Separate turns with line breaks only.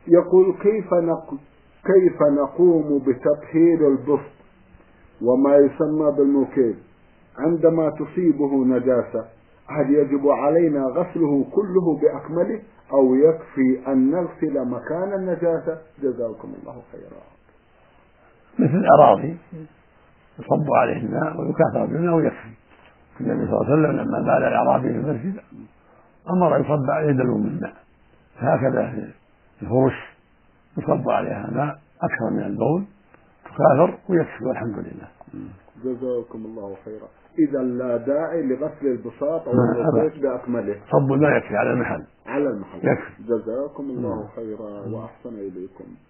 يقول كيف نقوم بتطهير البسط وما يسمى بالموكيل عندما تصيبه نجاسة؟ هل يجب علينا غسله كله بأكمله أو يكفي أن نغسل مكان النجاسة؟ جزاكم الله خيرا.
مثل الأراضي يصب عليه الماء ويكاثر بالماء ويكفي. النبي صلى الله عليه وسلم لما بال الأعرابي في المسجد أمر يصب عليه دلو من الماء، فهكذا في الفرش يصب عليها ماء أكثر من البول تكاثر ويكفي والحمد لله.
جزاكم الله خيرا. إذا لا داعي لغسل البساط أو البسيط بأكمله،
صب الماء يكفي على المحل
يكفي.
يكفي.
جزاكم الله خيرا وأحسن إليكم.